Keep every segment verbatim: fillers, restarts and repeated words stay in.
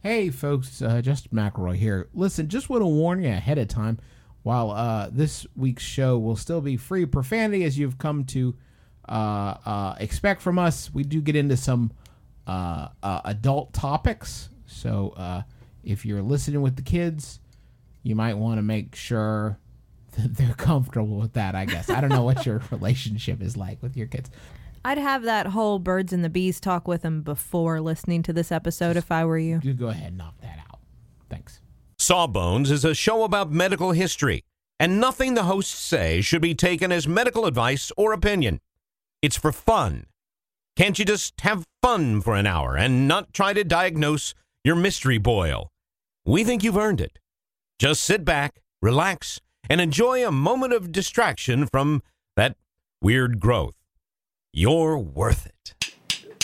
Hey folks, uh, Justin McElroy here. Listen, just want to warn you ahead of time, while uh, this week's show will still be free profanity as you've come to uh, uh, expect from us, we do get into some uh, uh, adult topics. So uh, if you're listening with the kids, you might want to make sure that they're comfortable with that, I guess. I don't know what your relationship is like with your kids. I'd have that whole birds and the bees talk with them before listening to this episode if I were you. You go ahead and knock that out. Thanks. Sawbones is a show about medical history, and nothing the hosts say should be taken as medical advice or opinion. It's for fun. Can't you just have fun for an hour and not try to diagnose your mystery boil? We think you've earned it. Just sit back, relax, and enjoy a moment of distraction from that weird growth. You're worth it.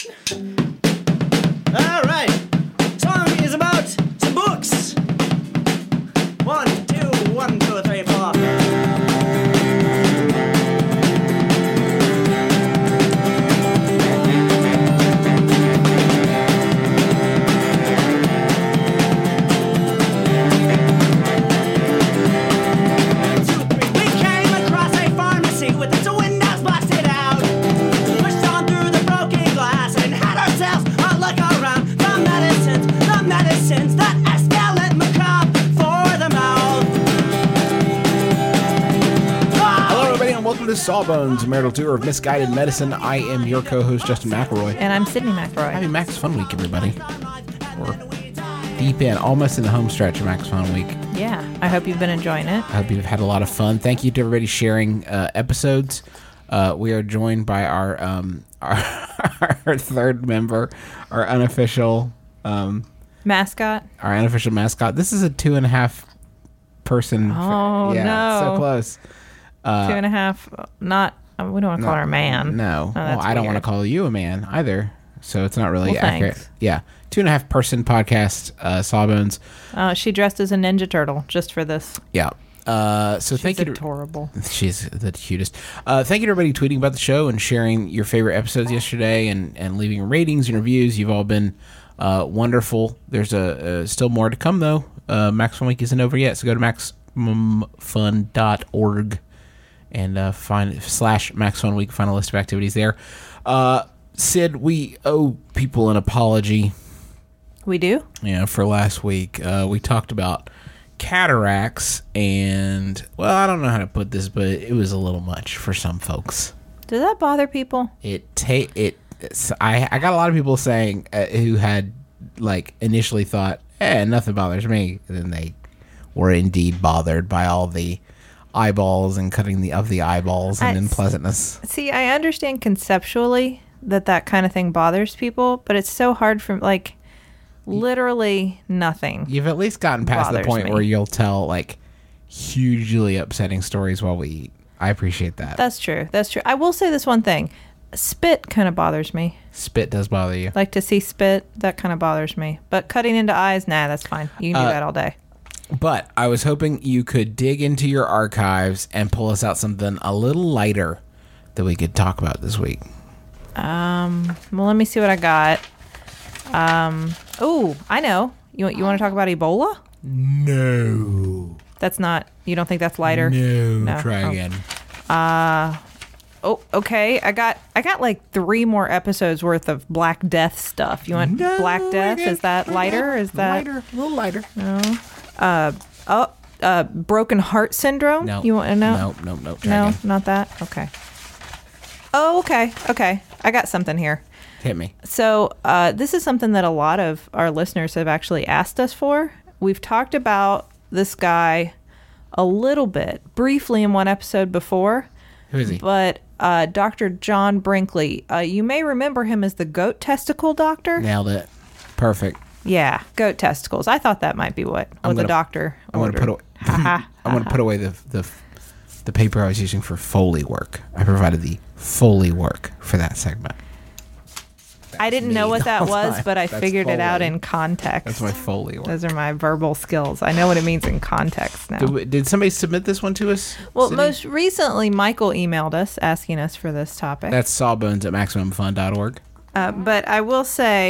All right. Song is about some books. One, two, one, two, three, four. Welcome to Sawbones, a marital tour of misguided medicine. I am your co-host, Justin McElroy. And I'm Sydney McElroy. Happy Max Fun Week, everybody. We're deep in, almost in the home stretch of Max Fun Week. Yeah, I hope you've been enjoying it. I hope you've had a lot of fun. Thank you to everybody sharing uh, episodes. Uh, we are joined by our, um, our our third member, our unofficial um, mascot. Our unofficial mascot. This is a two and a half person. Oh, yeah, no. So close. Uh, Two and a half, not, we don't want to call no, her a man. No. Oh, well, I don't want to call you a man either. So it's not really well, accurate. Thanks. Yeah. Two and a half person podcast, uh, Sawbones. Uh, she dressed as a Ninja Turtle just for this. Yeah. Uh, so She's thank you. adorable. To, she's the cutest. Uh, thank you to everybody tweeting about the show and sharing your favorite episodes yesterday and, and leaving ratings and reviews. You've all been uh, wonderful. There's a, a still more to come, though. Uh, Max Fun Week isn't over yet, so go to maximum fun dot org. And uh, find slash Max Fun Week, find a list of activities there. Uh, Sid, we owe people an apology. We do? Yeah, for last week. Uh, we talked about cataracts, and, well, I don't know how to put this, but it was a little much for some folks. Does that bother people? It ta- it. I I got a lot of people saying uh, who had, like, initially thought, eh, nothing bothers me. And then they were indeed bothered by all the eyeballs and cutting the of the eyeballs and I, unpleasantness. See, I understand conceptually that that kind of thing bothers people, but it's so hard for, like, literally nothing. You've at least gotten past the point me. where you'll tell, like, hugely upsetting stories while we eat. I appreciate that. That's true. That's true. I will say this one thing. Spit kind of bothers me. Spit does bother you. Like to see spit, that kind of bothers me. But cutting into eyes, nah, that's fine. You can do uh, that all day. But I was hoping you could dig into your archives and pull us out something a little lighter that we could talk about this week. Um. Well, let me see what I got. Um. Oh, I know. You you want to talk about Ebola? No. That's not. You don't think that's lighter? No. no. Try oh. again. Uh. Oh, okay. I got I got like three more episodes worth of Black Death stuff. You want no, Black Death? Is that lighter? Is that lighter? A little lighter. No. Uh, oh, uh, broken heart syndrome? No. You want to know? No, no, no. Try no, again. not that? Okay. Oh, okay. Okay. I got something here. Hit me. So uh, this is something that a lot of our listeners have actually asked us for. We've talked about this guy a little bit, briefly in one episode before. Who is he? But uh, Doctor John Brinkley. Uh, you may remember him as the goat testicle doctor. Nailed it. Perfect. Yeah, goat testicles. I thought that might be what, what gonna, the doctor I'm going to put away, I'm going to put away the, the the paper I was using for Foley work. I provided the Foley work for that segment. That's I didn't know what that was, time. but I That's figured Foley. it out in context. That's my Foley work. Those are my verbal skills. I know what it means in context now. Did, did somebody submit this one to us? Well, City? most recently, Michael emailed us asking us for this topic. That's sawbones at maximum fun dot org. Uh, but I will say,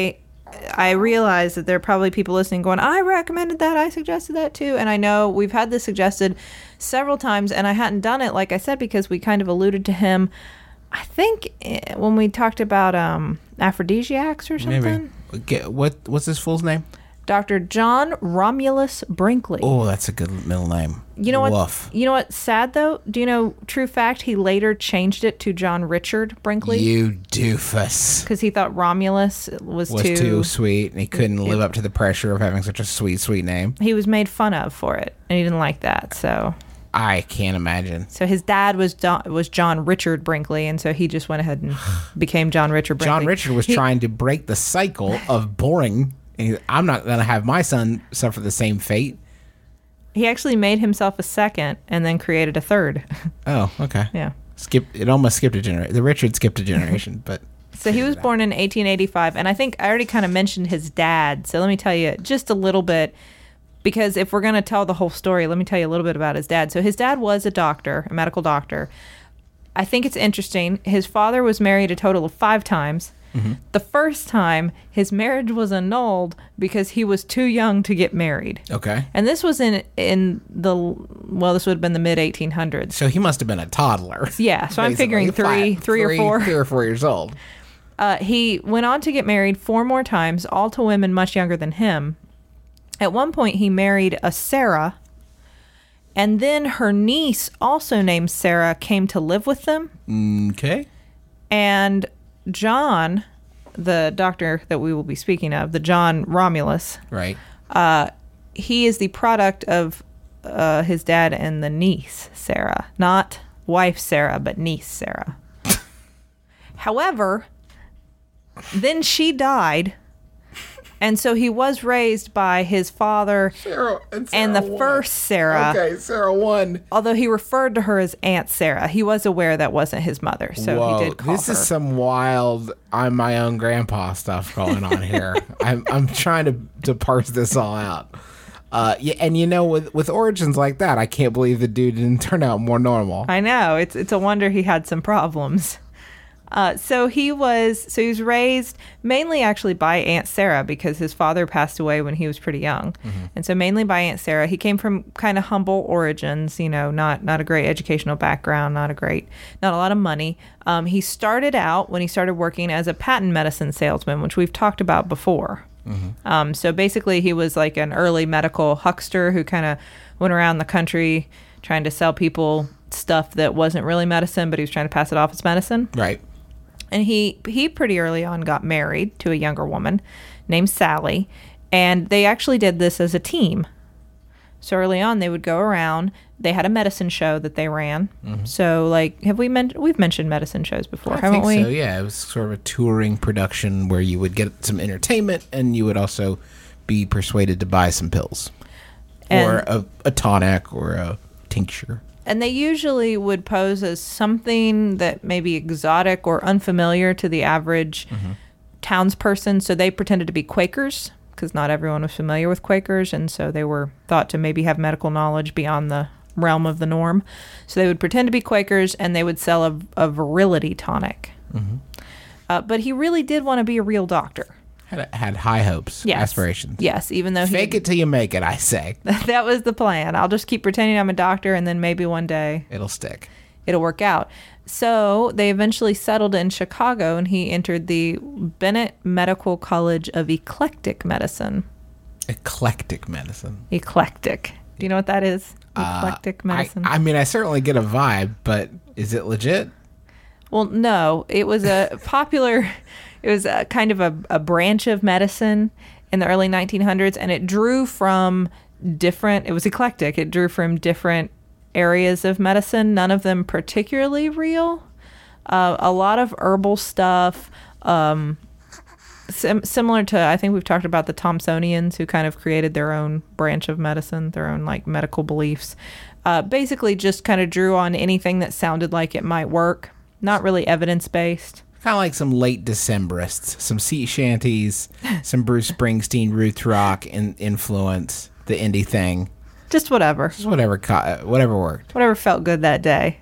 I realize that there are probably people listening going, I recommended that, I suggested that too. And I know we've had this suggested several times, and I hadn't done it, like I said, because we kind of alluded to him, I think, eh, when we talked about um, aphrodisiacs or something. Maybe. Get, what What's this fool's name? Doctor John Romulus Brinkley. Oh, that's a good middle name. You know what? Woof. You know what's sad though? Do you know? True fact. He later changed it to John Richard Brinkley You doofus. because he thought Romulus was, Was too. too sweet, and he couldn't live up to the pressure of having such a sweet, sweet name. He was made fun of for it, and he didn't like that. So, I can't imagine. so his dad was Don, was John Richard Brinkley, and so he just went ahead and became John Richard Brinkley. John Richard was He- trying to break the cycle of boring. And he- I'm not going to have my son suffer the same fate. He actually made himself a second, and then created a third. Oh, okay. Yeah. Skip. It almost skipped a generation. The Richard skipped a generation, but So he was born in eighteen eighty-five, and I think I already kind of mentioned his dad. So let me tell you just a little bit, because if we're going to tell the whole story, let me tell you a little bit about his dad. So his dad was a doctor, a medical doctor. I think it's interesting. His father was married a total of five times. Mm-hmm. The first time, his marriage was annulled because he was too young to get married. okay. And this was in in the, well, this would have been the mid eighteen hundreds. So he must have been a toddler. Yeah, so I'm basically. figuring three, Five- three or four. Three or four years old. Uh, he went on to get married four more times, all to women much younger than him. At one point, he married a Sarah, and then her niece, also named Sarah, came to live with them. Okay. And John, the doctor that we will be speaking of, the John Romulus, Right. he is the product of uh, his dad and the niece, Sarah. Not wife Sarah, but niece Sarah. However, then she died, and so he was raised by his father Sarah and, Sarah and the won. first Sarah. Okay, Sarah won. Although he referred to her as Aunt Sarah, he was aware that wasn't his mother, so Whoa, he did call this her. is some wild I'm my own grandpa stuff going on here. I'm I'm trying to to parse this all out. Uh, yeah, and you know, with with origins like that, I can't believe the dude didn't turn out more normal. I know, it's it's a wonder he had some problems. Uh, so he was so he was raised mainly actually by Aunt Sarah because his father passed away when he was pretty young, Mm-hmm. and so mainly by Aunt Sarah. He came from kind of humble origins, you know, not not a great educational background, not a great, not a lot of money. Um, he started out when he started working as a patent medicine salesman, which we've talked about before. Mm-hmm. Um, so basically, he was like an early medical huckster who kind of went around the country trying to sell people stuff that wasn't really medicine, but he was trying to pass it off as medicine. Right. And he he pretty early on got married to a younger woman named Sally, and they actually did this as a team. So early on, they would go around. They had a medicine show that they ran. Mm-hmm. So like, have we mentioned? We've mentioned medicine shows before, I haven't think we? so. Yeah, it was sort of a touring production where you would get some entertainment and you would also be persuaded to buy some pills or And- a, a tonic or a tincture. And they usually would pose as something that may be exotic or unfamiliar to the average Mm-hmm. townsperson. So they pretended to be Quakers because not everyone was familiar with Quakers. And so they were thought to maybe have medical knowledge beyond the realm of the norm. So they would pretend to be Quakers and they would sell a, a virility tonic. Mm-hmm. Uh, but he really did want to be a real doctor. Had, had high hopes, Yes. aspirations. Yes, even though Fake he, it till you make it, I say. that was the plan. I'll just keep pretending I'm a doctor and then maybe one day It'll stick. it'll work out. So they eventually settled in Chicago, and he entered the Bennett Medical College of Eclectic Medicine. Eclectic medicine. Eclectic. Do you know what that is? Eclectic Uh, medicine. I, I mean, I certainly get a vibe, but is it legit? well, no, it was a popular, it was a kind of a, a branch of medicine in the early nineteen hundreds, and it drew from different, it was eclectic. It drew from different areas of medicine, none of them particularly real. Uh, a lot of herbal stuff, um, sim- similar to, I think we've talked about the Thomsonians who kind of created their own branch of medicine, their own like medical beliefs. Uh, basically just kind of drew on anything that sounded like it might work, not really evidence-based. Kind of like some late Decemberists, some sea shanties, some Bruce Springsteen roots rock in, influence, the indie thing. Just whatever. Just whatever, co- whatever worked. Whatever felt good that day.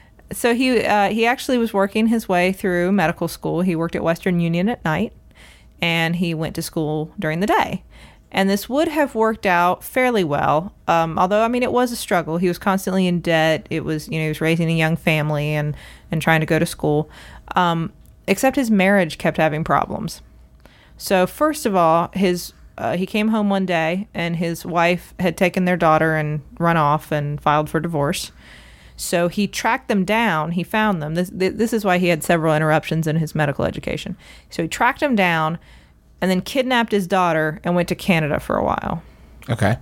So he uh, he actually was working his way through medical school. He worked at Western Union at night, and he went to school during the day. And this would have worked out fairly well, um, although, I mean, it was a struggle. He was constantly in debt. It was, you know, he was raising a young family and, and trying to go to school, um, except his marriage kept having problems. So first of all, his uh, he came home one day, and his wife had taken their daughter and run off and filed for divorce. So he tracked them down. He found them. This this is why he had several interruptions in his medical education. So he tracked them down and then kidnapped his daughter and went to Canada for a while. Okay.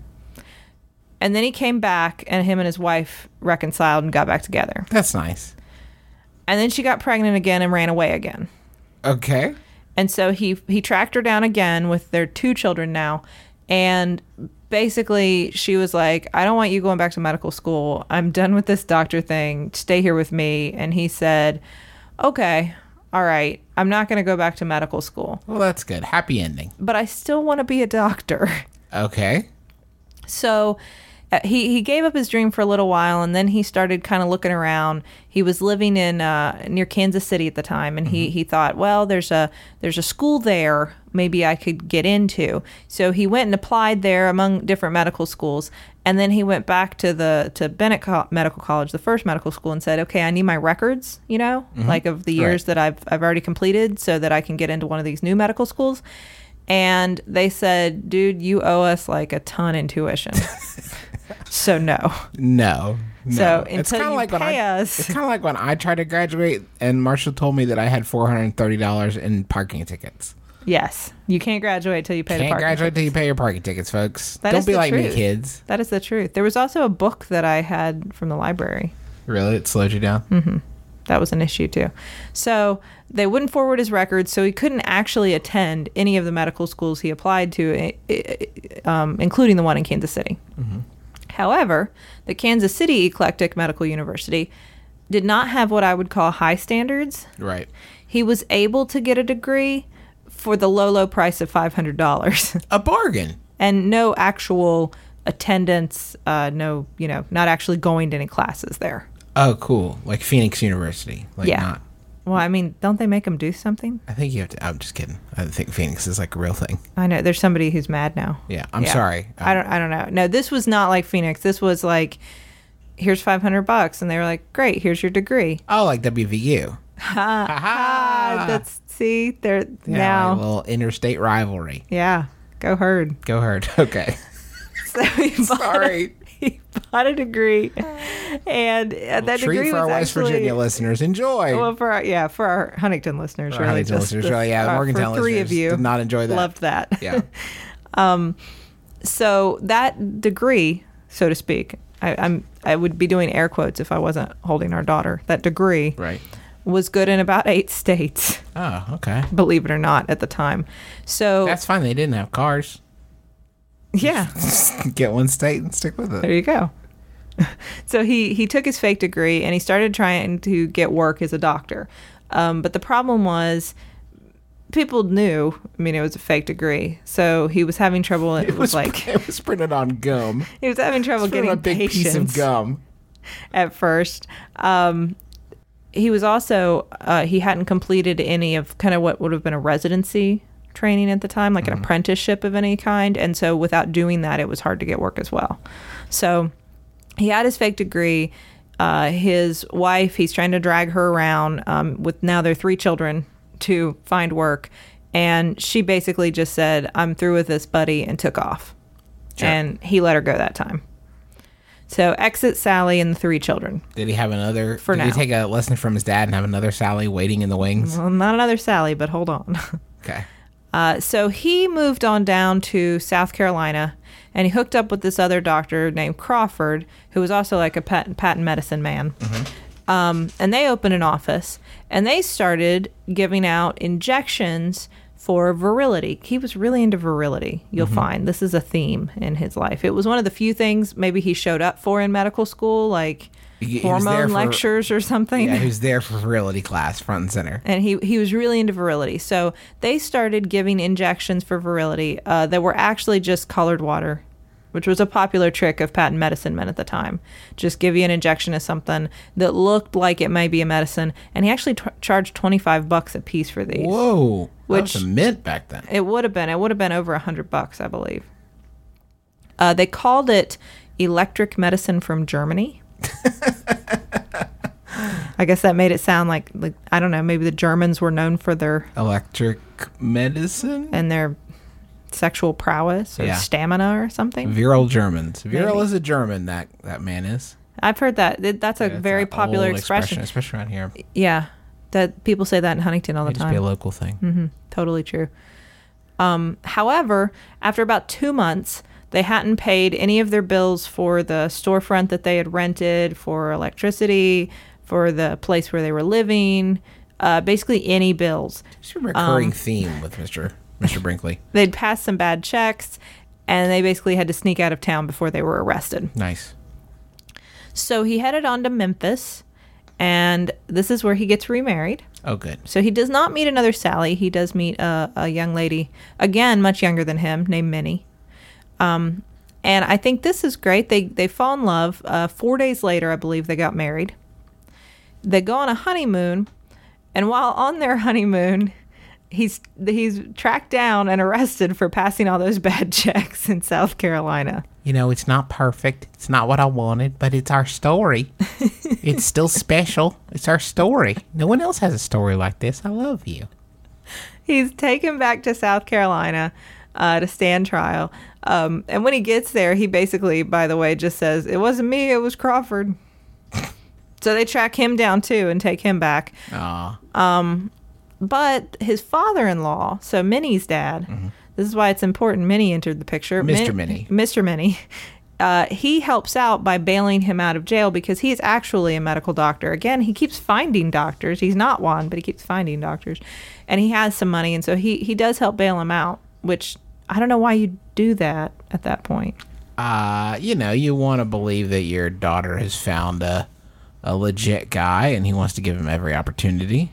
And then he came back, and him and his wife reconciled and got back together. That's nice. And then she got pregnant again and ran away again. Okay. And so he he tracked her down again with their two children now. And basically she was like, I don't want you going back to medical school. I'm done with this doctor thing. Stay here with me. And he said, okay, all right. I'm not going to go back to medical school. Well, that's good. Happy ending. But I still want to be a doctor. Okay. So uh, he, he gave up his dream for a little while, and then he started kind of looking around. He was living in uh, near Kansas City at the time, and mm-hmm. he, he thought, well, there's a there's a school there maybe I could get into. So he went and applied there among different medical schools, and then he went back to the to Bennett Co- Medical College, the first medical school, and said, okay, I need my records, you know, mm-hmm. like of the years right. that I've I've already completed so that I can get into one of these new medical schools. And they said, dude, you owe us like a ton in tuition. So no. No. No. So until it's kind of you like pay when I, us. It's kind of like when I tried to graduate and Marshall told me that I had four hundred thirty dollars in parking tickets. Yes. You can't graduate till you pay Can't the parking graduate tickets. till you pay your parking tickets, folks. That Don't is be the like me, truth. kids. That is the truth. There was also a book that I had from the library. Really? It slowed you down? Mm-hmm. That was an issue too. So they wouldn't forward his records, so he couldn't actually attend any of the medical schools he applied to, um, including the one in Kansas City. Mm-hmm. However, the Kansas City Eclectic Medical University did not have what I would call high standards. Right. He was able to get a degree for the low, low price of five hundred dollars. A bargain. And no actual attendance, uh, no, you know, not actually going to any classes there. Oh, cool. Like Phoenix University. Like yeah. Not. Well, I mean, don't they make them do something? I think you have to. I'm just kidding. I think Phoenix is like a real thing. I know. There's somebody who's mad now. Yeah. I'm Yeah. sorry. I don't. I don't know. No, this was not like Phoenix. This was like, here's five hundred bucks, and they were like, great, here's your degree. Oh, like W V U. Ha ha. That's see, they're Yeah, now. like a little interstate rivalry. Yeah. Go Herd. Go Herd. Okay. So he bought Sorry. A, he bought a degree, and uh, that Treat degree for our was West actually, Virginia listeners. Enjoy. Well, for our, yeah, for our Huntington listeners, Our really, Huntington just listeners, the- really, yeah. uh, Morgantown for three listeners of you did not enjoy that. Loved that. Yeah. So that degree, so to speak, I, I'm I would be doing air quotes if I wasn't holding our daughter. That degree Right. was good in about eight states, Oh, okay. believe it or not, at the time. So That's fine. They didn't have cars. yeah, Get one state and stick with there it. you go. So he he took his fake degree and he started trying to get work as a doctor. Um, but the problem was, people knew. I mean, it was a fake degree, so he was having trouble. It, It was, was like it was printed on gum. he was having trouble It's from getting a big patients piece of gum. at first. Um, he was also uh, he hadn't completed any of kind of what would have been a residency training at the time, like an apprenticeship of any kind, and so without doing that, it was hard to get work as well. So he had his fake degree. Uh, his wife, he's trying to drag her around um, with now their three children to find work. And she basically just said, I'm through with this, buddy, and took off. Sure. And he let her go that time. So exit Sally and the three children. Did he have another? For did now. he take a lesson from his dad and have another Sally waiting in the wings? Well, not another Sally, but hold on. Okay. Uh, so he moved on down to South Carolina, and he hooked up with this other doctor named Crawford, who was also like a patent, patent medicine man. Mm-hmm. Um, and they opened an office, and they started giving out injections for virility. He was really into virility, you'll Mm-hmm. find. This is a theme in his life. It was one of the few things maybe he showed up for in medical school, like He- he was there hormone for- lectures or something. Yeah, who's there for virility class, front and center. And he, he was really into virility. So they started giving injections for virility uh, that were actually just colored water. which was a popular trick of patent medicine men at the time. Just give you an injection of something that looked like it may be a medicine, and he actually t- charged twenty-five bucks a piece for these. Whoa, Which- that was a mint back then. It would have been. It would have been over a hundred bucks, I believe. Uh, they called it electric medicine from Germany. I guess that made it sound like, like I don't know, maybe the Germans were known for their Electric medicine? and their sexual prowess or Yeah. stamina or something. Virile Germans. Virile Maybe. is a German, that, that man is. I've heard that. Th- That's a That's very an popular old expression. Especially around here. Yeah, that people say that in Huntington all the It'd just be a time. local thing. hmm Totally true. Um, however, after about two months, they hadn't paid any of their bills for the storefront that they had rented, for electricity, for the place where they were living, uh, basically any bills. It's a recurring Um, theme with Mister Mister Brinkley. They'd passed some bad checks, and they basically had to sneak out of town before they were arrested. Nice. So he headed on to Memphis, and this is where he gets remarried. Oh, good. So he does not meet another Sally. He does meet a, a young lady, again, much younger than him, named Minnie. Um, and I think this is great. They they fall in love. Uh, four days later, I believe, they got married. They go on a honeymoon, and while on their honeymoon, he's he's tracked down and arrested for passing all those bad checks in South Carolina. You know, it's not perfect. It's not what I wanted, but it's our story. It's still special. It's our story. No one else has a story like this. I love you. He's taken back to South Carolina uh, to stand trial. Um, and when he gets there, he basically, by the way, just says, "It wasn't me, it was Crawford." So they track him down too and take him back. Aw. But his father-in-law, so Minnie's dad, this is why it's important Minnie entered the picture. Mister Min- Minnie. Mister Minnie. Uh, he helps out by bailing him out of jail because he's actually a medical doctor. Again, he keeps finding doctors. He's not one, but he keeps finding doctors. And he has some money, and so he, he does help bail him out, which I don't know why you do that at that point. Uh, you know, you want to believe that your daughter has found a, a legit guy and he wants to give him every opportunity.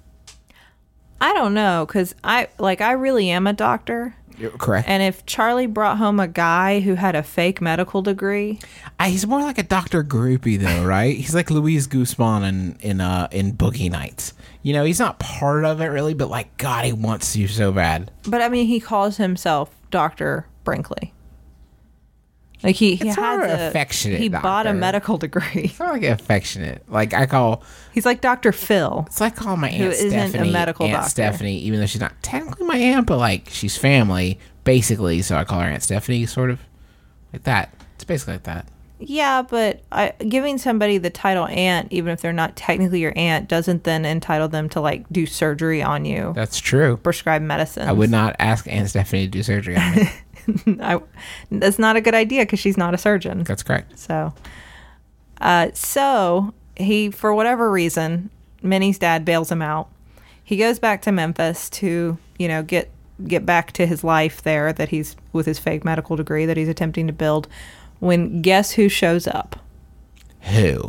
I don't know, because I, like, I really am a doctor. You're correct. And if Charlie brought home a guy who had a fake medical degree, Uh, he's more like a Doctor Groupie, though, right? He's like Luis Guzman in in uh in Boogie Nights. You know, he's not part of it really, but like God, he wants you so bad. but I mean, he calls himself Doctor Brinkley. Like he, he It's has more a affectionate He bought a doctor. medical degree. It's not like affectionate. Like I call, He's like Doctor Phil. it's like calling my Who aunt isn't a Stephanie, medical Aunt doctor. Stephanie, even though she's not technically my aunt, but like she's family basically. So I call her Aunt Stephanie, sort of like that. It's basically like that. Yeah, but I, giving somebody the title aunt, even if they're not technically your aunt, doesn't then entitle them to like do surgery on you, That's true. prescribe medicine. I would not ask Aunt Stephanie to do surgery on me. I, that's not a good idea because she's not a surgeon. That's correct. So, uh, so he, for whatever reason, Minnie's dad bails him out. He goes back to Memphis to, you know, get get back to his life there that he's with his fake medical degree that he's attempting to build. When guess who shows up? Who?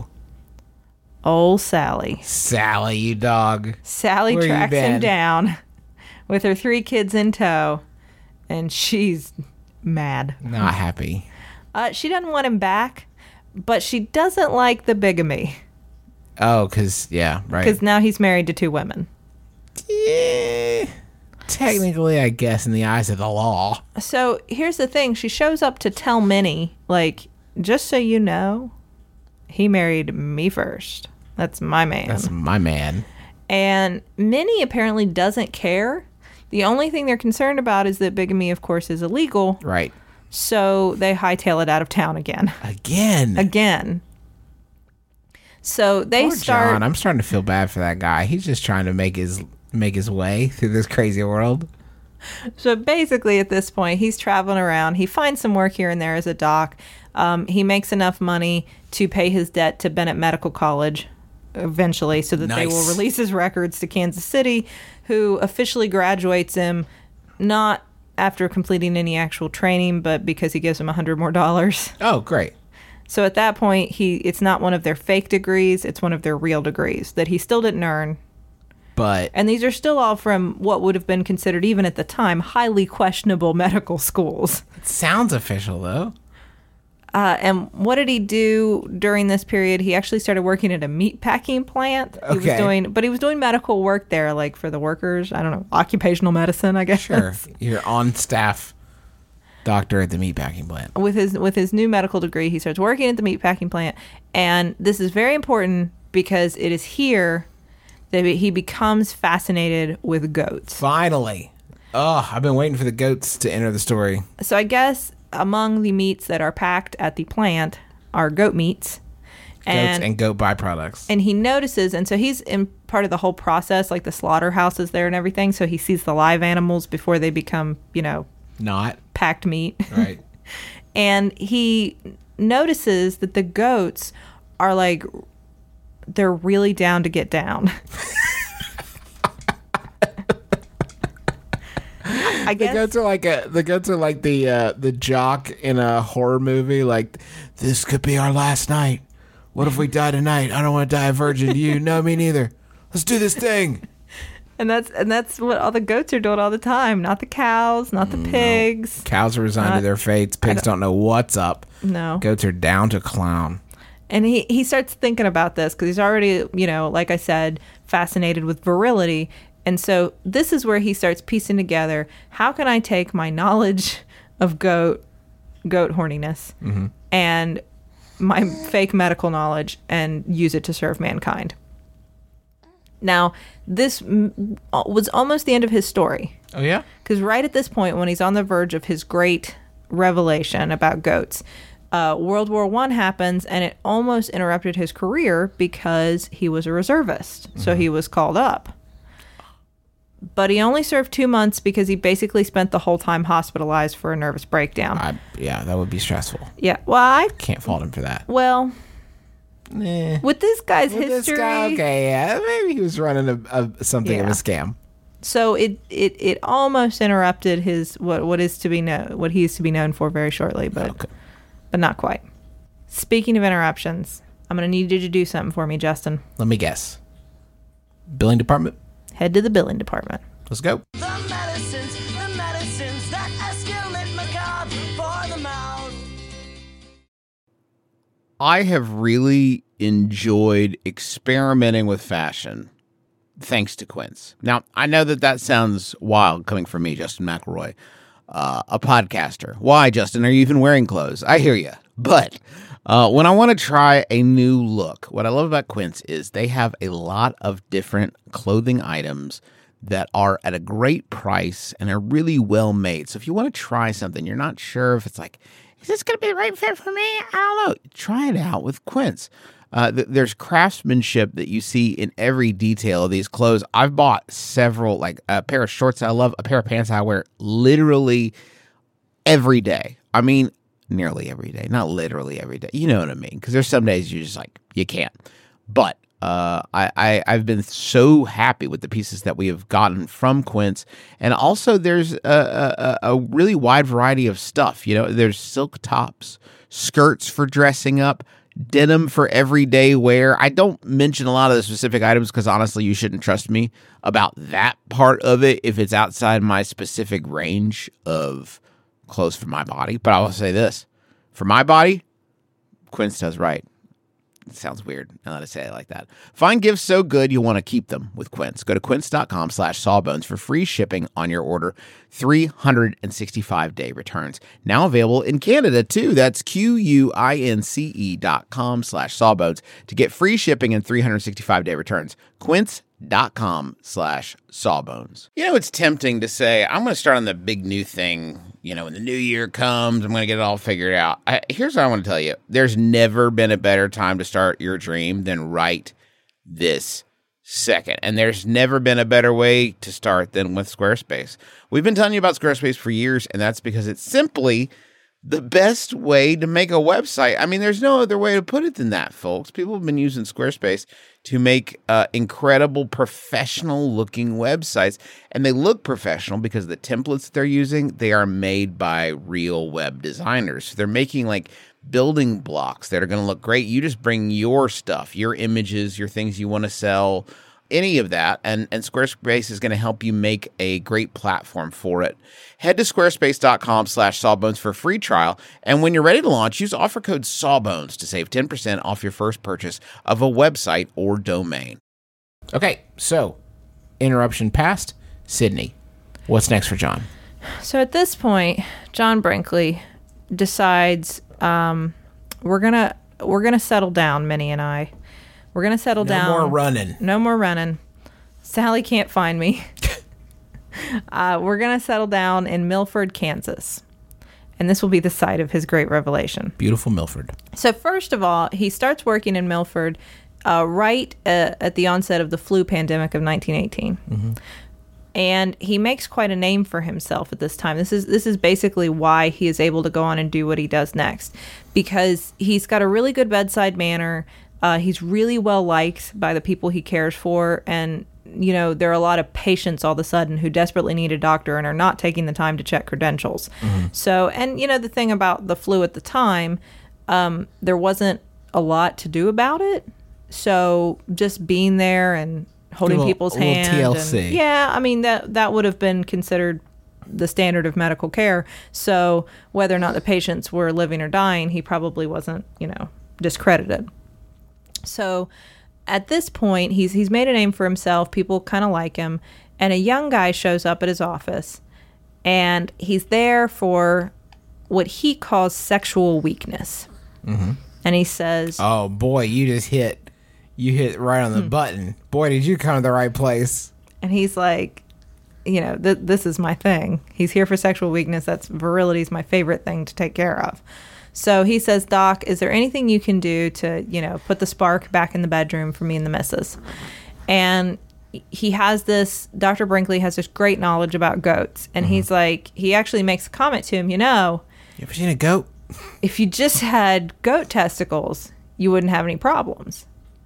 Old Sally. Sally, you dog. Sally Where you tracks him been? down with her three kids in tow, and she's mad. Not happy. Uh, she doesn't want him back, but she doesn't like the bigamy Oh, because, yeah, right. because now he's married to two women. Yeah, technically, I guess, in the eyes of the law. So here's the thing. She shows up to tell Minnie, like, just so you know, he married me first. That's my man. That's my man. And Minnie apparently doesn't care. The only thing they're concerned about is that bigamy, of course, is illegal. Right. So they hightail it out of town again. Again. Again. So they Poor start. John. I'm starting to feel bad for that guy. He's just trying to make his make his way through this crazy world. So basically, at this point, he's traveling around. He finds some work here and there as a doc. Um, he makes enough money to pay his debt to Bennett Medical College eventually so that they will Nice. release his records to Kansas City, who officially graduates him not after completing any actual training, but because he gives him a hundred more dollars. Oh, great. So at that point, he it's not one of their fake degrees, it's one of their real degrees that he still didn't earn. But And these are still all from what would have been considered, even at the time, highly questionable medical schools. it sounds official, though. Uh, and what did he do during this period? He actually started working at a meat packing plant. He Okay. was doing, but he was doing medical work there, like for the workers. I don't know, occupational medicine, I guess. Sure. You're on staff doctor at the meatpacking plant. With his with his new medical degree, he starts working at the meatpacking plant, and this is very important because it is here that he becomes fascinated with goats. Finally. Oh, I've been waiting for the goats to enter the story. So I guess among the meats that are packed at the plant are goat meats. Goats and goat byproducts. And he notices, and so he's in part of the whole process, like the slaughterhouses there and everything. So he sees the live animals before they become, you know, Not. packed meat. Right. And he notices that the goats are like, they're really down to get down. I The guess. goats are like a, the goats are like the uh, the jock in a horror movie. Like, this could be our last night. What if we die tonight? I don't want to die a virgin. Do you? No, me neither. Let's do this thing. And that's and that's what all the goats are doing all the time. Not the cows, not the pigs. Cows are resigned to Uh, their fates. Pigs don't, know what's up. No. Goats are down to clown. And he, he starts thinking about this because he's already, you know, like I said, fascinated with virility. And so this is where he starts piecing together, how can I take my knowledge of goat goat horniness Mm-hmm. and my fake medical knowledge and use it to serve mankind. Now, this m- was almost the end of his story. Oh yeah. Because right at this point, when he's on the verge of his great revelation about goats, uh, World War One happens, and it almost interrupted his career because he was a reservist. So he was called up. But he only served two months because he basically spent the whole time hospitalized for a nervous breakdown. I, yeah, that would be stressful. Yeah, well, I, Can't fault him for that. well, Eh. with this guy's With history, this guy, okay, yeah, maybe he was running a, a something of a Yeah. scam. so it, it it almost interrupted his what what is to be known what he is to be known for very shortly, but Okay. but not quite. Speaking of interruptions, I'm gonna need you to do something for me, Justin. Let me guess. Billing department. Head to the billing department. Let's go. The medicines, the medicines that escalate macabre for the mouth. I have really enjoyed experimenting with fashion thanks to Quince. Now, I know that that sounds wild coming from me, Justin McElroy, uh, a podcaster. Why, Justin? Are you even wearing clothes? I hear you. But uh, when I want to try a new look, what I love about Quince is they have a lot of different clothing items that are at a great price and are really well made. So if you want to try something, you're not sure if it's like, is this going to be the right fit for me? I don't know. Try it out with Quince. Uh, th- there's craftsmanship that you see in every detail of these clothes. I've bought several, like a pair of shorts I love, a pair of pants I wear literally every day. I mean, nearly every day, not literally every day. You know what I mean? Because there's some days you just like, you can't. But uh, I, I, I've been so happy with the pieces that we have gotten from Quince. And also there's a, a, a really wide variety of stuff. You know, there's silk tops, skirts for dressing up, denim for everyday wear. I don't mention a lot of the specific items because honestly, you shouldn't trust me about that part of it if it's outside my specific range of clothes for my body. But I will say this, for my body, Quince does right. It sounds weird now that I say it like that. Find gifts so good you want to keep them with Quince. Go to quince.com slash sawbones for free shipping on your order. three hundred sixty-five day returns. Now available in Canada too. That's Q-U-I-N-C-E dot com slash sawbones to get free shipping and three hundred sixty-five day returns. Quince.com slash sawbones. You know, it's tempting to say, I'm going to start on the big new thing. You know, when the new year comes, I'm going to get it all figured out. I, here's what I want to tell you. There's never been a better time to start your dream than right this second. And there's never been a better way to start than with Squarespace. We've been telling you about Squarespace for years, and that's because it's simply the best way to make a website. I mean, there's no other way to put it than that, folks. People have been using Squarespace to make uh, incredible professional-looking websites, and they look professional because the templates that they're using, they are made by real web designers. So they're making like building blocks that are going to look great. You just bring your stuff, your images, your things you want to sell, any of that, and, and Squarespace is going to help you make a great platform for it. Head to squarespace.com slash sawbones for a free trial, and when you're ready to launch, use offer code sawbones to save ten percent off your first purchase of a website or domain. Okay, so interruption past. Sydney, what's next for John? So at this point, John Brinkley decides um, we're gonna we're gonna settle down. Minnie and I, we're gonna settle No down. more running. No more running. Sally can't find me. uh, we're gonna settle down in Milford, Kansas, and this will be the site of his great revelation. Beautiful Milford. So first of all, he starts working in Milford uh, right uh, at the onset of the flu pandemic of nineteen eighteen. Mm-hmm. And he makes quite a name for himself at this time. This is this is basically why he is able to go on and do what he does next, because he's got a really good bedside manner. Uh, he's really well liked by the people he cares for, and you know there are a lot of patients all of a sudden who desperately need a doctor and are not taking the time to check credentials. Mm-hmm. So, and you know the thing about the flu at the time, um, there wasn't a lot to do about it. So just being there and holding little, people's little hands. T L C. And, yeah, I mean, that that would have been considered the standard of medical care. So whether or not the patients were living or dying, he probably wasn't, you know, discredited. So at this point, he's he's made a name for himself. People kind of like him. And a young guy shows up at his office, and he's there for what he calls sexual weakness. Mm-hmm. And he says, Oh, boy, you just hit... You hit right on the hmm. button. Boy, did you come to the right place. And he's like, you know, th- this is my thing. He's here for sexual weakness. That's virility is my favorite thing to take care of. So he says, Doc, is there anything you can do to, you know, put the spark back in the bedroom for me and the missus? And he has this, Doctor Brinkley has this great knowledge about goats. And mm-hmm. he's like, he actually makes a comment to him, you know. You ever seen a goat? If you just had goat testicles, you wouldn't have any problems.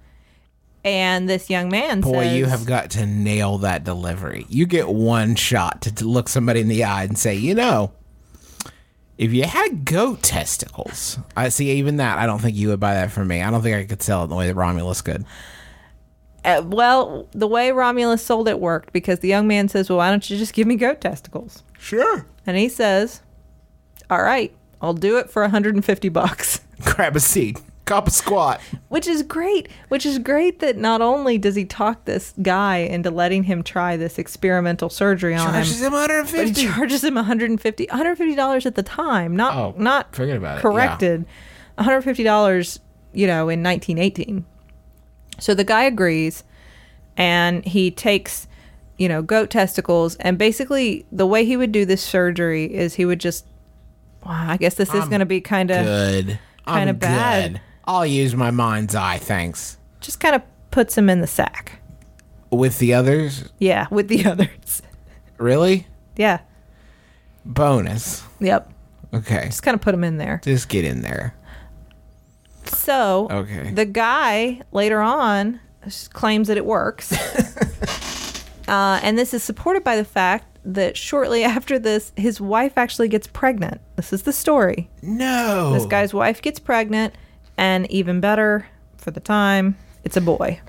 And this young man Boy, says... you have got to nail that delivery. You get one shot to, to look somebody in the eye and say, you know, if you had goat testicles... I see, even that, I don't think you would buy that from me. I don't think I could sell it the way that Romulus could. Uh, well, the way Romulus sold it worked, because the young man says, well, why don't you just give me goat testicles? Sure. And he says, all right, I'll do it for one hundred fifty bucks. Grab a seat. Cop a squat. Which is great. Which is great that not only does he talk this guy into letting him try this experimental surgery on charges him, him one hundred fifty dollars. But he charges him one hundred fifty dollars. one hundred fifty dollars at the time. Not oh, not forget about it. corrected. Yeah. one hundred fifty dollars, you know, in nineteen eighteen. So the guy agrees, and he takes, you know, goat testicles, and basically the way he would do this surgery is he would just, well, I guess this is going to be kind of good. Kind of bad. Good. I'll use my mind's eye, thanks. Just kind of puts him in the sack. With the others? Yeah, with the others. Really? Yeah. Bonus. Yep. Okay. Just kind of put him in there. Just get in there. So, okay. The guy later on claims that it works. uh, and this is supported by the fact that shortly after this, his wife actually gets pregnant. This is the story. No. This guy's wife gets pregnant, and even better for the time, it's a boy.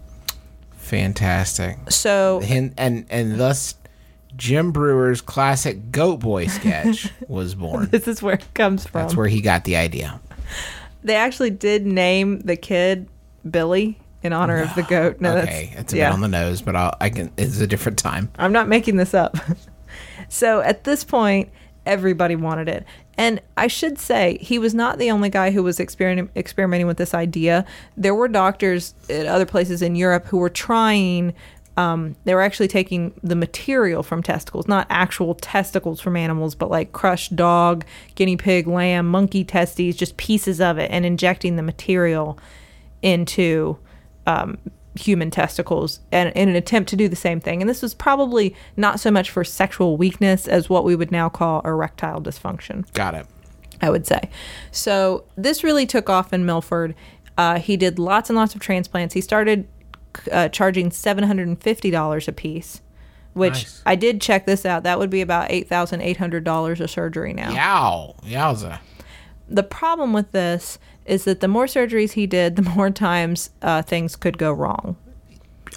Fantastic. So and and, and thus Jim Brewer's classic Goat Boy sketch was born. This is where it comes from. That's where he got the idea. They actually did name the kid Billy in honor no. of the goat. No, okay, that's, it's a yeah. bit on the nose, but I'll, I can. It's a different time. I'm not making this up. So at this point, everybody wanted it. And I should say, he was not the only guy who was experim- experimenting with this idea. There were doctors at other places in Europe who were trying, um, they were actually taking the material from testicles, not actual testicles from animals, but like crushed dog, guinea pig, lamb, monkey testes, just pieces of it, and injecting the material into um, human testicles and in an attempt to do the same thing. And this was probably not so much for sexual weakness as what we would now call erectile dysfunction. Got it. I would say. So this really took off in Milford. Uh, he did lots and lots of transplants. He started uh, charging seven hundred fifty dollars a piece, which nice. I did check this out. That would be about eight thousand eight hundred dollars a surgery now. Yow. Yowza. The problem with this is that the more surgeries he did, the more times uh, things could go wrong.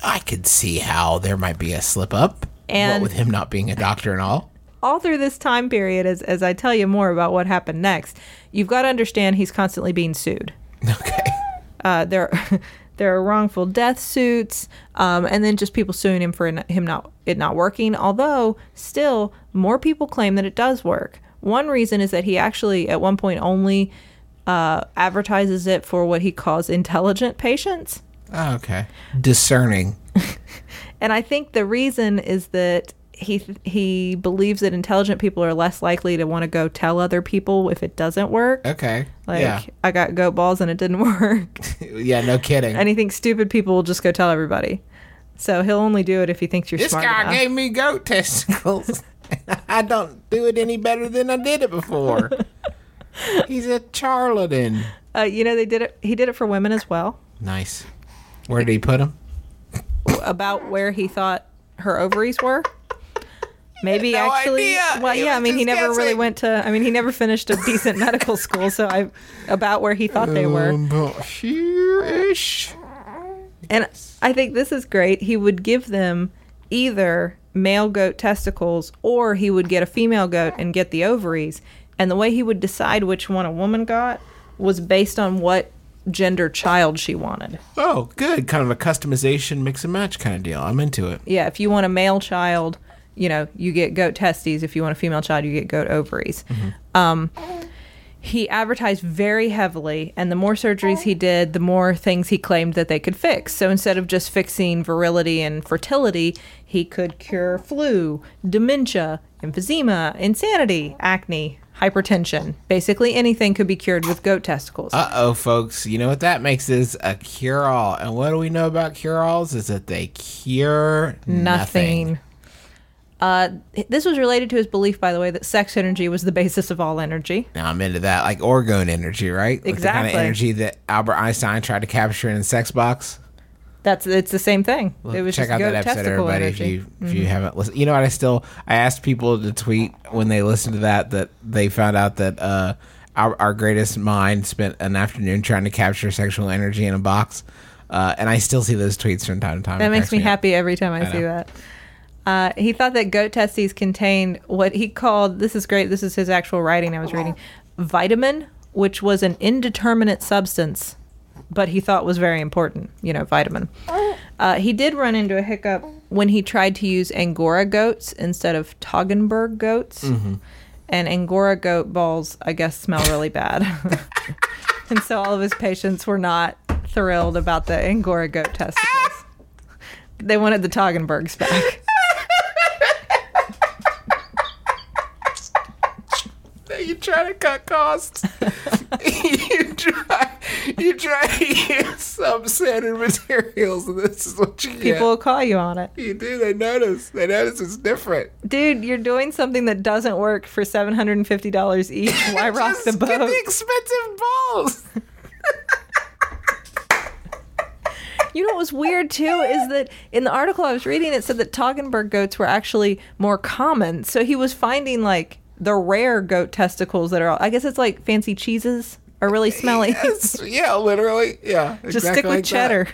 I could see how there might be a slip up. And- what with him not being a doctor and all. All through this time period, as, as I tell you more about what happened next, you've got to understand he's constantly being sued. Okay. Uh, there, there are wrongful death suits, um, and then just people suing him for n- him not it not working. Although still, more people claim that it does work. One reason is that he actually, at one point, only uh, advertises it for what he calls intelligent patients. Oh, okay. Discerning. And I think the reason is that he he believes that intelligent people are less likely to want to go tell other people if it doesn't work. Okay. Like, yeah. I got goat balls and it didn't work. Yeah, no kidding. And he thinks stupid people will just go tell everybody. So he'll only do it if he thinks you're This smart guy enough. gave me goat testicles. I don't do it any better than I did it before. He's a charlatan. Uh, you know, they did it. He did it for women as well. Nice. Where did he put him? About where he thought her ovaries were. Maybe no actually. idea. Well, He yeah. I was mean, he just never really guessing. went to. I mean, he never finished a decent medical school. So I, about where he thought they were. Um, about here-ish. And I think this is great. He would give them either male goat testicles or he would get a female goat and get the ovaries. And the way he would decide which one a woman got was based on what gender child she wanted. Oh, good. Kind of a customization, mix and match kind of deal. I'm into it. Yeah, if you want a male child, you know, you get goat testes. If you want a female child, you get goat ovaries. Um, he advertised very heavily, and the more surgeries he did, the more things he claimed that they could fix. So instead of just fixing virility and fertility, he could cure flu, dementia, emphysema, insanity, acne, hypertension. Basically anything could be cured with goat testicles. Uh-oh, folks. You know what that makes is a cure-all. And what do we know about cure-alls is that they cure nothing. Nothing. Uh, this was related to his belief, by the way, that sex energy was the basis of all energy. Now I'm into that. Like orgone energy, right? Like the kind Exactly. of energy that Albert Einstein tried to capture in Sex Box. That's it's the same thing. Well, it was check just out goat that episode, testicle everybody, energy. if you if you haven't listened. You know what? I still I asked people to tweet when they listened to that that they found out that uh, our our greatest mind spent an afternoon trying to capture sexual energy in a box, uh, and I still see those tweets from time to time. That It makes cracks me up. happy every time I, I see know. that. Uh, he thought that goat testes contained what he called, this is great, this is his actual writing I was reading, vitamin, which was an indeterminate substance, but he thought was very important, you know, vitamin. Uh, he did run into a hiccup when he tried to use Angora goats instead of Toggenburg goats. Mm-hmm. And Angora goat balls, I guess, smell really bad. And so all of his patients were not thrilled about the Angora goat testicles. They wanted the Toggenburgs back. You try to cut costs. you try you try to use substandard materials, and this is what you get. People will call you on it. You do. They notice. They notice it's different. Dude, you're doing something that doesn't work for seven hundred fifty dollars each. Why rock Just the boat? Get the expensive balls. You know what was weird too is that in the article I was reading, it said that Toggenburg goats were actually more common. So he was finding like the rare goat testicles that are, I guess it's like fancy cheeses are really smelly. Yes, yeah, literally. Yeah. Just exactly stick with like cheddar.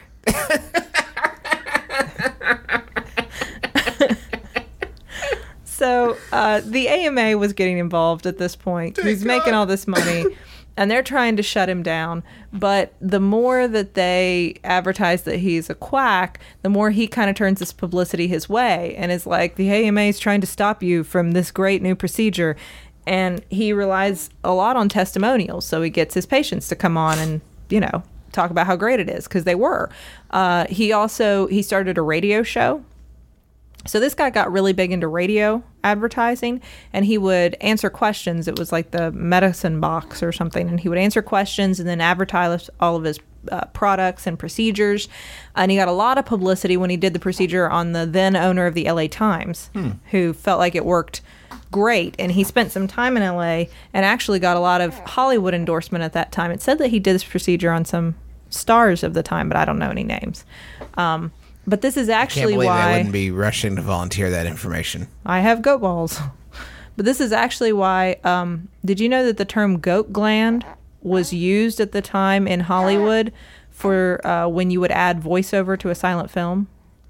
So uh, the A M A was getting involved at this point. Thank He's making God. all this money, and they're trying to shut him down. But the more that they advertise that he's a quack, the more he kind of turns this publicity his way and is like, the A M A is trying to stop you from this great new procedure. And he relies a lot on testimonials. So he gets his patients to come on and, you know, talk about how great it is, because they were. Uh, he also, he started a radio show. So this guy got really big into radio advertising, and he would answer questions. It was like the medicine box or something, and he would answer questions and then advertise all of his uh, products and procedures. And he got a lot of publicity when he did the procedure on the then owner of the L A Times, Hmm. who felt like it worked great. And he spent some time in L A and actually got a lot of Hollywood endorsement at that time. It said that he did this procedure on some stars of the time, but I don't know any names. Um, But this is Can't actually believe they why wouldn't be rushing to volunteer that information. I have goat balls. But this is actually why, um, did you know that the term goat gland was used at the time in Hollywood for uh, when you would add voiceover to a silent film?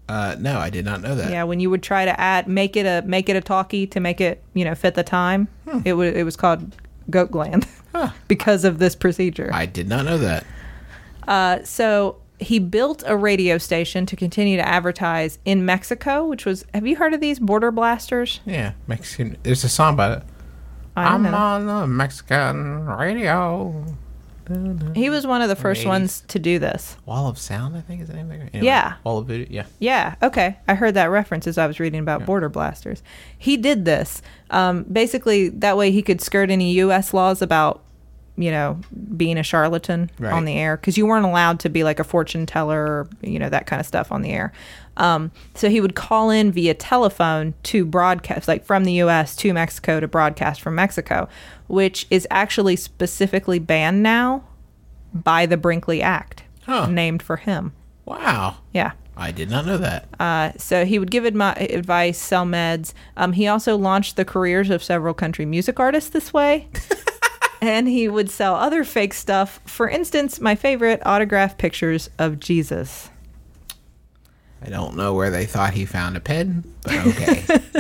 Uh, no, I did not know that. Yeah, when you would try to add make it a make it a talkie to make it, you know, fit the time, Hmm. it would it was called goat gland because of this procedure. I did not know that. Uh, so he built a radio station to continue to advertise in Mexico, which was, have you heard of these border blasters? Yeah, Mexican. There's a song about it. I don't I'm know. on the Mexican radio. He was one of the first eighties. ones to do this. Wall of Sound, I think is the name of it. Anyway, Yeah. Wall of Voodoo. Yeah. Yeah, okay. I heard that reference as I was reading about border blasters. He did this. Um, basically, that way he could skirt any U S laws about, you know, being a charlatan Right. on the air, because you weren't allowed to be like a fortune teller or, you know, that kind of stuff on the air. Um, so he would call in via telephone to broadcast, like from the U S to Mexico to broadcast from Mexico, which is actually specifically banned now by the Brinkley Act, Huh. named for him. Wow. Yeah. I did not know that. Uh, so he would give admi- advice, sell meds. Um, he also launched the careers of several country music artists this way. And he would sell other fake stuff. For instance, my favorite, autographed pictures of Jesus. I don't know where they thought he found a pen, but okay.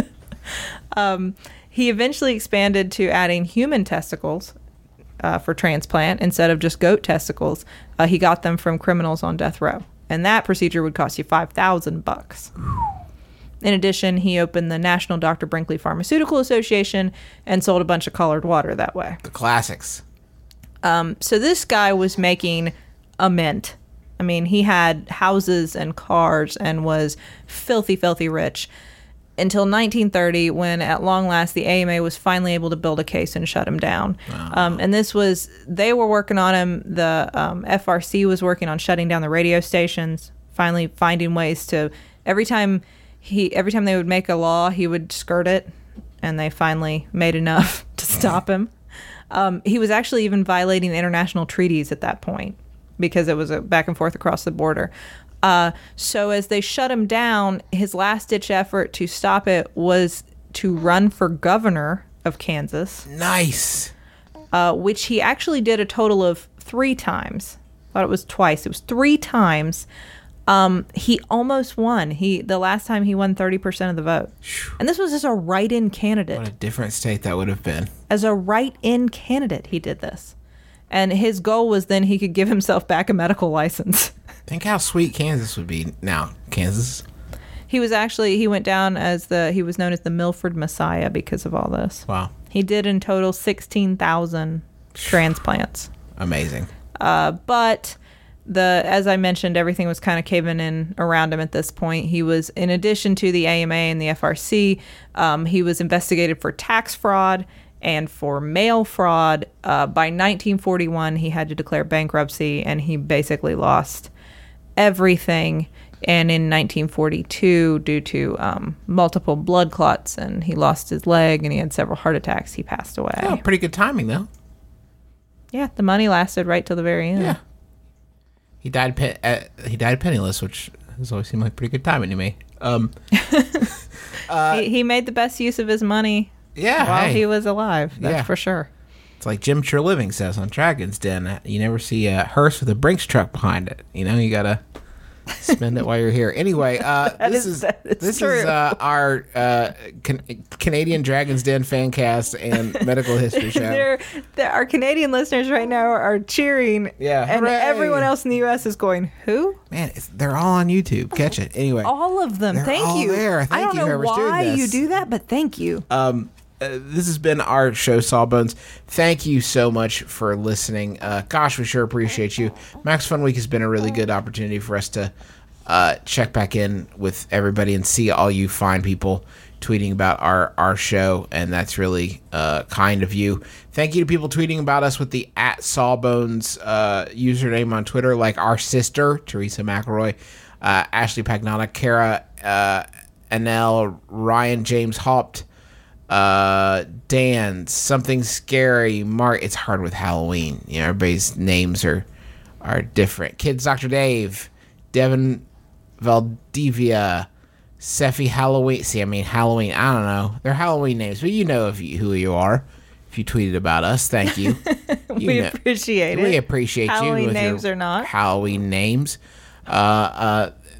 He eventually expanded to adding human testicles uh, for transplant instead of just goat testicles. Uh, he got them from criminals on death row. And that procedure would cost you five thousand bucks. In addition, he opened the National Doctor Brinkley Pharmaceutical Association and sold a bunch of colored water that way. The classics. Um, so this guy was making a mint. I mean, he had houses and cars and was filthy, filthy rich until nineteen thirty, when at long last the A M A was finally able to build a case and shut him down. Wow. Um, and this was, they were working on him. The um, F R C was working on shutting down the radio stations, finally finding ways to, every time he, every time they would make a law, he would skirt it, and they finally made enough to stop him. Um, he was actually even violating international treaties at that point because it was a back and forth across the border. Uh, so as they shut him down, his last-ditch effort to stop it was to run for governor of Kansas, Nice. uh, which he actually did a total of three times. I thought it was twice. It was three times. Um, he almost won. He the last time he won thirty percent of the vote. And this was as a write-in candidate. What a different state that would have been. As a write-in candidate, he did this. And his goal was then he could give himself back a medical license. Think how sweet Kansas would be now. Kansas. He was actually, he went down as the, he was known as the Milford Messiah because of all this. Wow. He did in total sixteen thousand transplants. Amazing. Uh, but the, as I mentioned, everything was kind of caving in around him at this point. He was, in addition to the A M A and the F R C, um, he was investigated for tax fraud and for mail fraud. Uh, by nineteen forty-one, he had to declare bankruptcy, and he basically lost everything. And in nineteen forty-two, due to um, multiple blood clots, and he lost his leg and he had several heart attacks, he passed away. Oh, pretty good timing though. Yeah, the money lasted right till the very end. Yeah. He died. Pe- uh, he died penniless, which has always seemed like pretty good timing to me. Um. he, he made the best use of his money Yeah. while hey. he was alive. That's Yeah. for sure. It's like Jim Treliving says on Dragon's Den. You never see a hearse with a Brinks truck behind it. You know, you gotta spend it while you're here. Anyway, uh, this is- is that is this true. is uh, our uh, can- Canadian Dragon's Den fan cast and medical history show. They're, they're- our Canadian listeners right now are cheering. Yeah, And hooray. everyone else in the U S is going, who? Man, it's, they're all on YouTube. Catch it anyway. All of them. They're Thank all you. there. I Thank don't you, know whoever's doing why you this. do that, but thank you. Um, uh, this has been our show, Sawbones. Thank you so much for listening. Uh, gosh, we sure appreciate you. Max Fun Week has been a really good opportunity for us to uh, check back in with everybody and see all you fine people tweeting about our, our show, and that's really uh, kind of you. Thank you to people tweeting about us with the at Sawbones uh, username on Twitter, like our sister, Teresa McElroy, uh, Ashley Pagnata, Kara uh, Anel, Ryan James Haupt, uh Dan, something scary, Mark. It's hard with Halloween, you know, everybody's names are are different. Kids Doctor Dave, Devin Valdivia, Sephi Halloween. See, I mean Halloween, I don't know, they're Halloween names, but you know if you, who you are if you tweeted about us. Thank you. You we know- appreciate it. we appreciate you Halloween with names your or not. Halloween names. Uh, uh,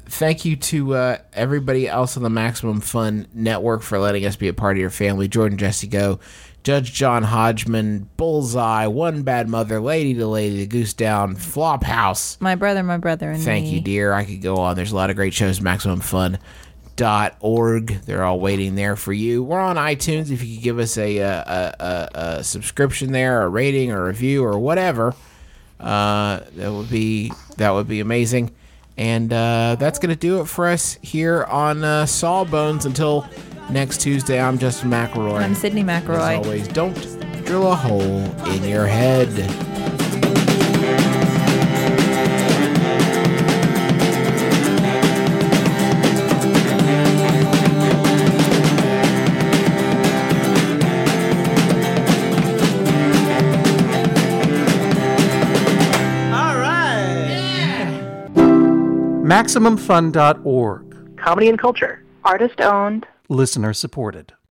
thank you to uh, everybody else on the Maximum Fun Network for letting us be a part of your family. Jordan Jesse Go, Judge John Hodgman, Bullseye, One Bad Mother, Lady to Lady, The Goose Down, Flophouse. My brother, my brother, and Thank me. you, dear. I could go on. There's a lot of great shows. Maximum Fun dot org. They're all waiting there for you. We're on iTunes. If you could give us a, a, a, a subscription there, a rating, or a review, or whatever, uh, that would be that would be amazing. And uh, that's gonna do it for us here on uh, Sawbones. Until next Tuesday, I'm Justin McElroy. I'm Sydney McElroy. As always, don't drill a hole in your head. Maximum Fun dot org. Comedy and culture. Artist owned. Listener supported.